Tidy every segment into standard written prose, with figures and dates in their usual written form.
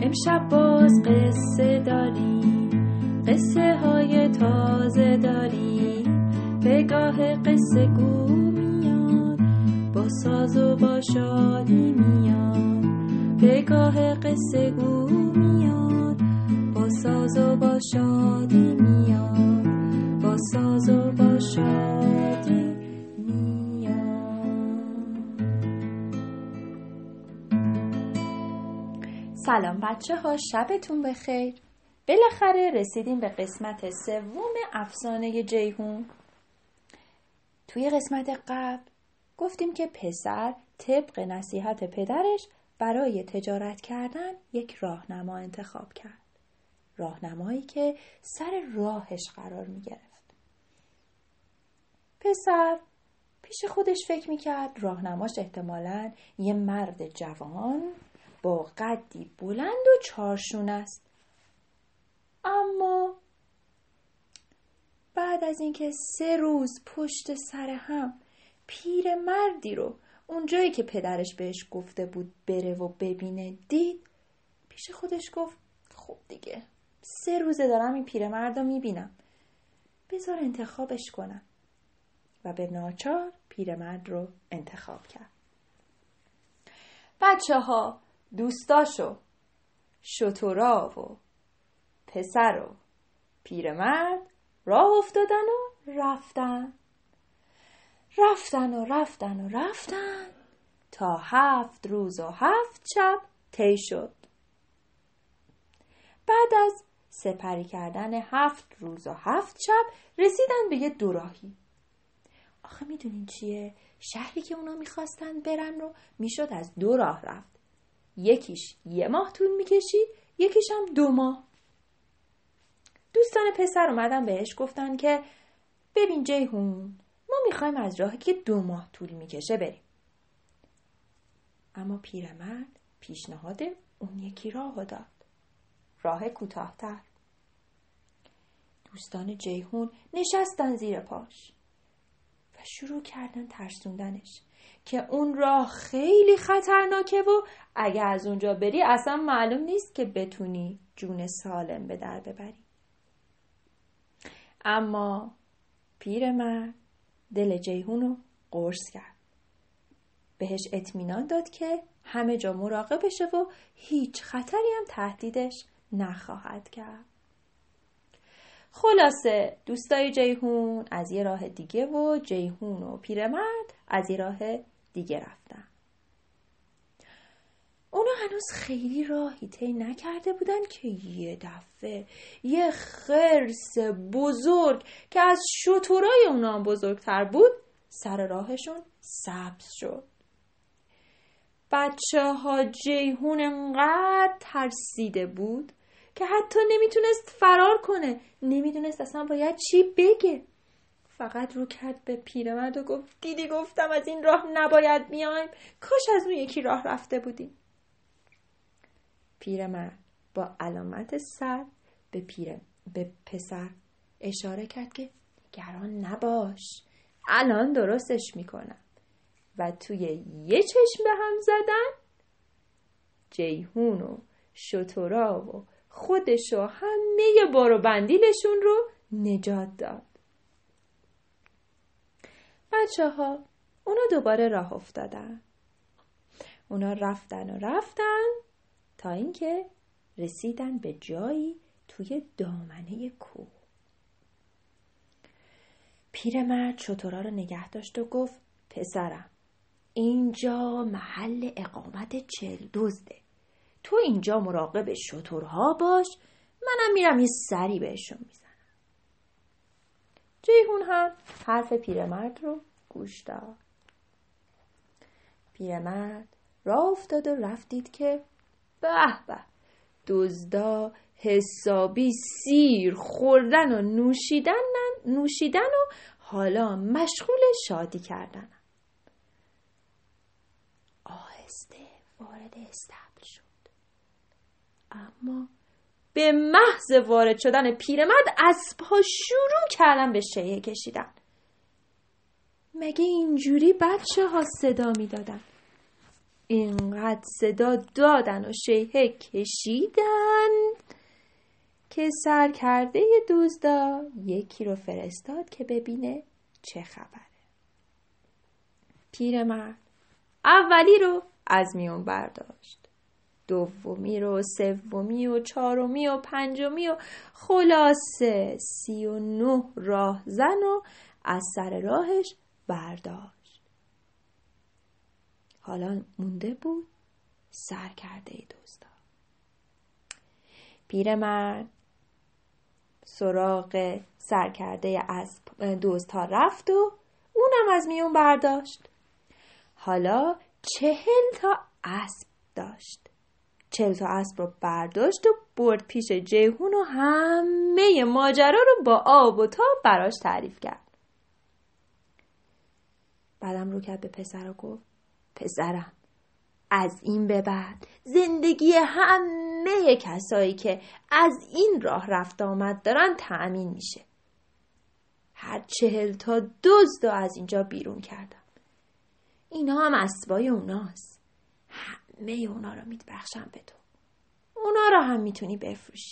امشب باز قصه داری، قصه های تازه داری، پگاه قصه گو میاد، با ساز و با شادی میاد. پگاه قصه گو میاد، با ساز و با شادی میاد، با ساز و با شادی میاد. سلام بچه ها، شبتون بخیر. بالاخره رسیدیم به قسمت سوم افسانه جیهون. توی قسمت قبل گفتیم که پسر طبق نصیحت پدرش برای تجارت کردن یک راهنما انتخاب کرد. راهنمایی که سر راهش قرار می گرفت. پسر پیش خودش فکر می کرد راهنماش احتمالاً یه مرد جوان با قدی بلند و چارشون است. اما بعد از اینکه 3 روز پشت سر هم پیرمردی رو اونجایی که پدرش بهش گفته بود بره و ببینه دید، پیش خودش گفت خب دیگه 3 روزه دارم این پیرمرد رو میبینم، بذار انتخابش کنم. و به ناچار پیرمرد رو انتخاب کرد. بچه ها دوستاشو، شترا و پسر و پیرمرد راه افتادن و رفتن تا 7 روز و 7 شب طی شد. بعد از سپری کردن 7 روز و 7 شب رسیدن به یه دوراهی. آخه میدونین چیه؟ شهری که اونا میخواستن برن رو میشد از 2 راه رفت. یکیش 1 ماه طول میکشید، یکیش هم 2 ماه. دوستان پسر اومدن بهش گفتن که ببین جیهون، ما میخوایم از راهی که 2 ماه طول میکشه بریم. اما پیرمرد پیشنهاد اون یکی راهو داد، راه کوتاه‌تر. دوستان جیهون نشستن زیر پاش و شروع کردن ترسوندنش که اون راه خیلی خطرناکه و اگه از اونجا بری اصلا معلوم نیست که بتونی جون سالم به در ببری. اما پیرمرد دل جیهون رو قرص کرد. بهش اطمینان داد که همه جا مراقبشه و هیچ خطری هم تهدیدش نخواهد کرد. خلاصه دوستای جیهون از یه راه دیگه و جیهون و پیرمرد از یه راه دیگه رفتن. اونا هنوز خیلی راهی طی نکرده بودن که یه دفعه یه خرس بزرگ که از شترای اونا هم بزرگتر بود سر راهشون سبز شد. بچه ها جیهون انقدر ترسیده بود که حتی نمیتونست فرار کنه، نمیدونست اصلا باید چی بگه. فقط رو کرد به پیرمرد و گفت دیدی گفتم از این راه نباید بیایم، کاش از اون یکی راه رفته بودیم. پیرمرد با علامت سر به پسر اشاره کرد که نگران نباش، الان درستش میکنم. و توی یه چشم به هم زدن جیهون و شترا و خودش و همه بار و بندیلشون رو نجات داد. بچه ها اونا دوباره راه افتادن. اونا رفتن تا اینکه رسیدن به جایی توی دامنه کوه. پیرمرد شترا رو نگه داشت و گفت پسرم، اینجا محل اقامت 40 دزده. تو اینجا مراقب شترها باش، منم میرم یه سری بهشون میزنم. جیهون هم حرف پیرمرد رو گوش داد. پیرمرد راه افتاد و رفتید که به به، دزدا حسابی سیر خوردن و نوشیدن و حالا مشغول شادی کردن. آهسته وارد استبل شد. اما به محض وارد شدن پیرمرد اسب‌ها شروع کردن به شیهه کشیدن. مگه اینجوری بچه ها صدا می دادن؟ اینقدر صدا دادن و شیهه کشیدن که سرکرده دزدا یکی رو فرستاد که ببینه چه خبره. پیرمرد اولی رو از میون برداشت، دومی رو، سومی و چهارمی و پنجمی و خلاصه 39 راهزن و از سر راهش برداشت. حالا مونده بود سرکرده دزدا. پیرمرد سراغ سرکرده دزدها رفت و اونم از میون برداشت. حالا 40 تا اسب داشت. 40 تا اسب رو برداشت و برد پیش جیهون و همه ماجرا رو با آب و تاب براش تعریف کرد. بعدم رو کرد به پسر و گفت پسرم، از این به بعد زندگی همه کسایی که از این راه رفت آمد دارن تأمین میشه. هر 40 تا دزد رو از اینجا بیرون کردم. اینا هم اسبای اوناست. همه اونا رو میبخشم به تو. اونا رو هم میتونی بفروشی.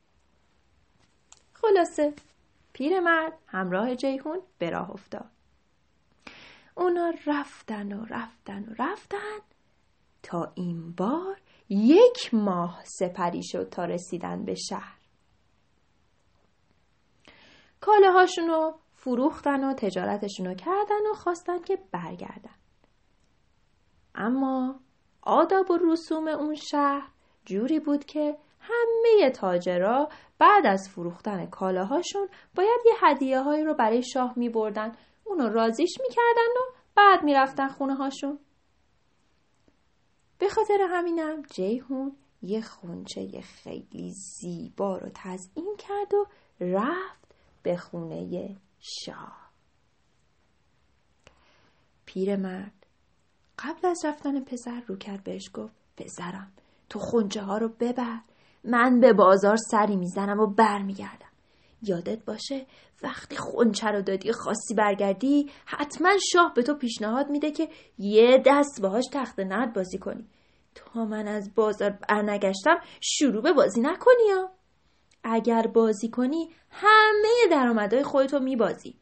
خلاصه پیرمرد همراه جیهون به راه افتاد. اونا رفتن و رفتن و رفتن تا این بار 1 ماه سپری شد تا رسیدن به شهر. کالاهاشونو فروختن و تجارتشونو کردن و خواستن که برگردن. اما آداب و رسوم اون شهر جوری بود که همه تاجرها بعد از فروختن کالاهاشون باید یه هدیه هایی رو برای شاه می بردن. اونو راضیش می کردن و بعد می رفتن خونه هاشون. به خاطر همینم جیهون یه خونچه خیلی زیبا رو تزیین کرد و رفت به خونه شاه. پیرمرد قبل از رفتن پسر رو کرد بهش گفت پسرم، تو خونچه ها رو ببر، من به بازار سری میزنم و برمیگردم. یادت باشه وقتی خونچه رو دادی خواستی برگردی حتما شاه به تو پیشنهاد میده که یه دست باهاش تخت نرد بازی کنی. تا من از بازار برنگشتم شروع به بازی نکنی ها. اگر بازی کنی همه درآمدهای خودتو میبازی.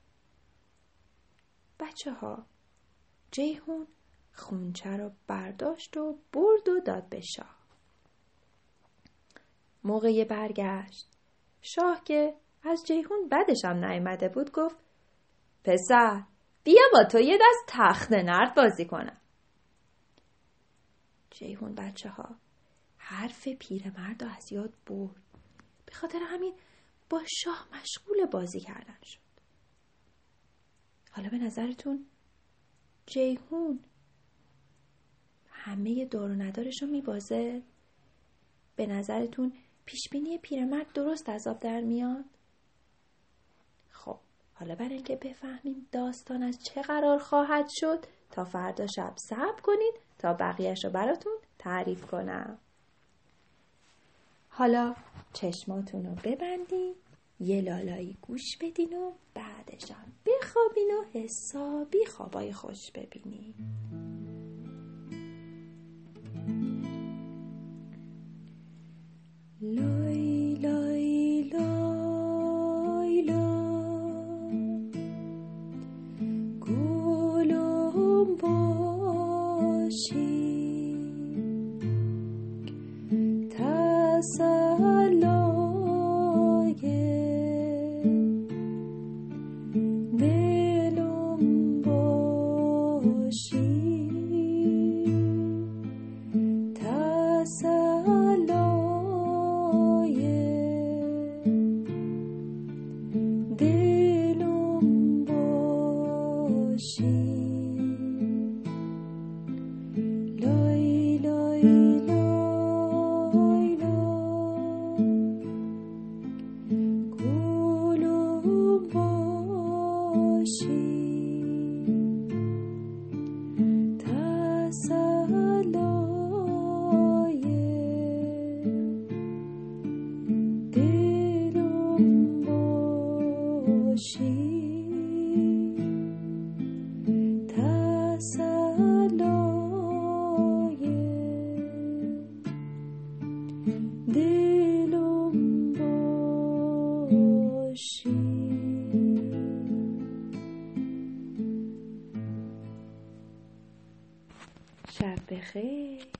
بچه ها، جیهون خونچه رو برداشت و برد و داد به شاه. موقع برگشت شاه که از جیهون بدش هم نیامده بود گفت پسر بیا با تو یه دست تخت نرد بازی کنم. جیهون بچه ها حرف پیرمرد رو از یاد برد. به خاطر همین با شاه مشغول بازی کردن شد. حالا به نظرتون جیهون همه دار و ندارش رو میبازه؟ به نظرتون پیشبینی پیرمرد درست از آب در میاد؟ خب حالا برای اینکه بفهمیم داستان از چه قرار خواهد شد تا فردا شب صبر کنید تا بقیه‌اش رو براتون تعریف کنم. حالا چشماتون رو ببندین، یه لالایی گوش بدین و بعدش هم بخوابین و حسابی خوابای خوش ببینین. لای لای لای لای گلم باشی تسلای دلم باشی دلم باشی. شب بخیر.